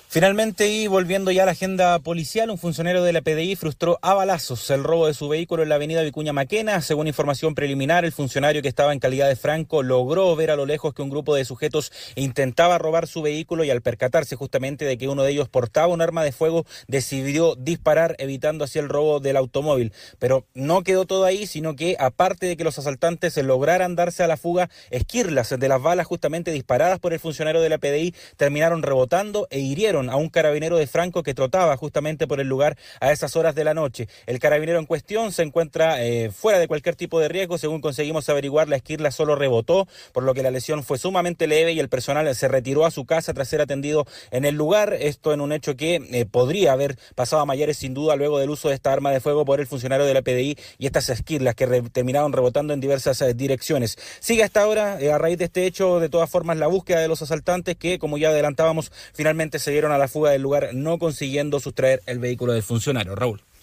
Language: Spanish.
Finalmente, y volviendo ya a la agenda policial, un funcionario de la PDI frustró a balazos el robo de su vehículo en la avenida Vicuña Maquena. Según información preliminar, el funcionario, que estaba en calidad de franco, logró ver a lo lejos que un grupo de sujetos intentaba robar su vehículo y al percatarse justamente de que uno de ellos portaba un arma de fuego, decidió disparar, evitando así el robo del automóvil. Pero no quedó todo ahí, sino que aparte de que los asaltantes lograran darse a la fuga, esquirlas de las balas justamente disparadas por el funcionario de la PDI terminaron rebotando e hirieron a un carabinero de Franco que trotaba justamente por el lugar a esas horas de la noche. El carabinero en cuestión se encuentra fuera de cualquier tipo de riesgo. Según conseguimos averiguar, la esquirla solo rebotó, por lo que la lesión fue sumamente leve y el personal se retiró a su casa tras ser atendido en el lugar. Esto en un hecho que podría haber pasado a mayores sin duda luego del uso de esta arma de fuego por el funcionario de la PDI y estas esquirlas que terminaron rebotando en diversas direcciones. Sigue hasta ahora, a raíz de este hecho, de todas formas, la búsqueda de los asaltantes que, como ya adelantábamos, finalmente se dieron a la fuga del lugar, no consiguiendo sustraer el vehículo del funcionario. Raúl.